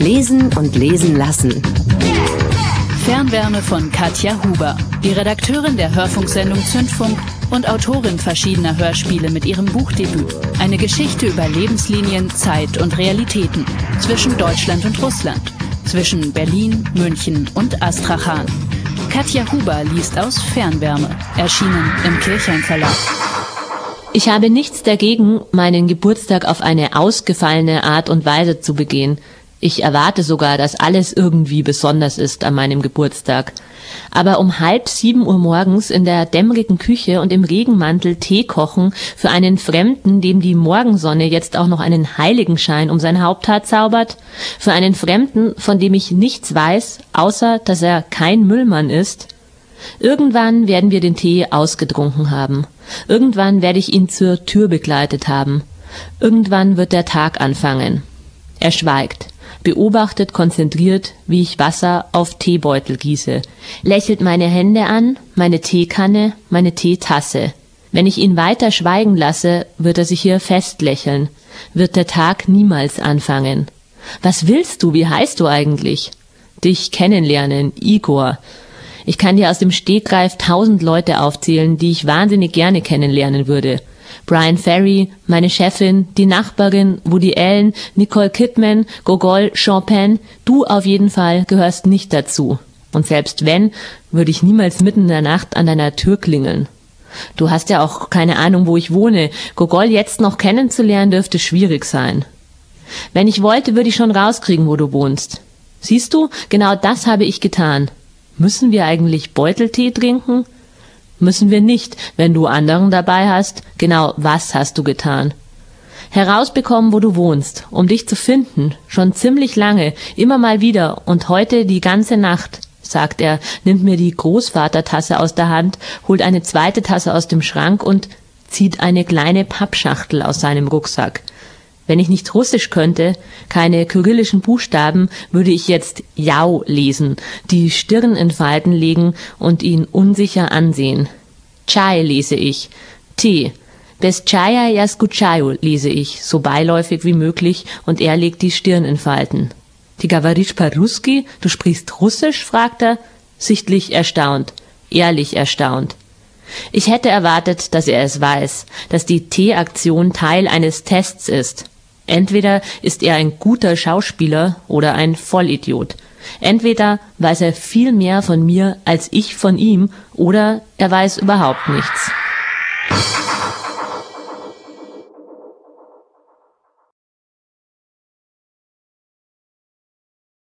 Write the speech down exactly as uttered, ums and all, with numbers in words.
Lesen und lesen lassen. Fernwärme von Katja Huber, die Redakteurin der Hörfunksendung Zündfunk und Autorin verschiedener Hörspiele mit ihrem Buchdebüt. Eine Geschichte über Lebenslinien, Zeit und Realitäten zwischen Deutschland und Russland, zwischen Berlin, München und Astrachan. Katja Huber liest aus Fernwärme, erschienen im Kirchheim Verlag. Ich habe nichts dagegen, meinen Geburtstag auf eine ausgefallene Art und Weise zu begehen. Ich erwarte sogar, dass alles irgendwie besonders ist an meinem Geburtstag. Aber um halb sieben Uhr morgens in der dämmerigen Küche und im Regenmantel Tee kochen für einen Fremden, dem die Morgensonne jetzt auch noch einen Heiligenschein um sein Haupthaar zaubert, für einen Fremden, von dem ich nichts weiß, außer dass er kein Müllmann ist. Irgendwann werden wir den Tee ausgetrunken haben. Irgendwann werde ich ihn zur Tür begleitet haben. Irgendwann wird der Tag anfangen. Er schweigt, beobachtet konzentriert, wie ich Wasser auf Teebeutel gieße, lächelt meine Hände an, meine Teekanne, meine Teetasse. Wenn ich ihn weiter schweigen lasse, wird er sich hier festlächeln, wird der Tag niemals anfangen. Was willst du, wie heißt du eigentlich? Dich kennenlernen, Igor. Ich kann dir aus dem Stegreif tausend Leute aufzählen, die ich wahnsinnig gerne kennenlernen würde. Brian Ferry, meine Chefin, die Nachbarin, Woody Allen, Nicole Kidman, Gogol, Chopin. Du auf jeden Fall gehörst nicht dazu. Und selbst wenn, würde ich niemals mitten in der Nacht an deiner Tür klingeln. Du hast ja auch keine Ahnung, wo ich wohne. Gogol jetzt noch kennenzulernen dürfte schwierig sein. Wenn ich wollte, würde ich schon rauskriegen, wo du wohnst. Siehst du, genau das habe ich getan. Müssen wir eigentlich Beuteltee trinken? Müssen wir nicht, wenn du anderen dabei hast. Genau, was hast du getan? Herausbekommen, wo du wohnst, um dich zu finden, schon ziemlich lange, immer mal wieder und heute die ganze Nacht, sagt er, nimmt mir die Großvatertasse aus der Hand, holt eine zweite Tasse aus dem Schrank und zieht eine kleine Pappschachtel aus seinem Rucksack. Wenn ich nicht Russisch könnte, keine kyrillischen Buchstaben, würde ich jetzt Jau lesen, die Stirn in Falten legen und ihn unsicher ansehen. Chai lese ich, Tee. Bez Chaya ja skuchаю lese ich, so beiläufig wie möglich, und er legt die Stirn in Falten. Ty gavarish po-russki? Du sprichst Russisch? Fragt er, sichtlich erstaunt, ehrlich erstaunt. Ich hätte erwartet, dass er es weiß, dass die Teeaktion Teil eines Tests ist. Entweder ist er ein guter Schauspieler oder ein Vollidiot. Entweder weiß er viel mehr von mir als ich von ihm, oder er weiß überhaupt nichts.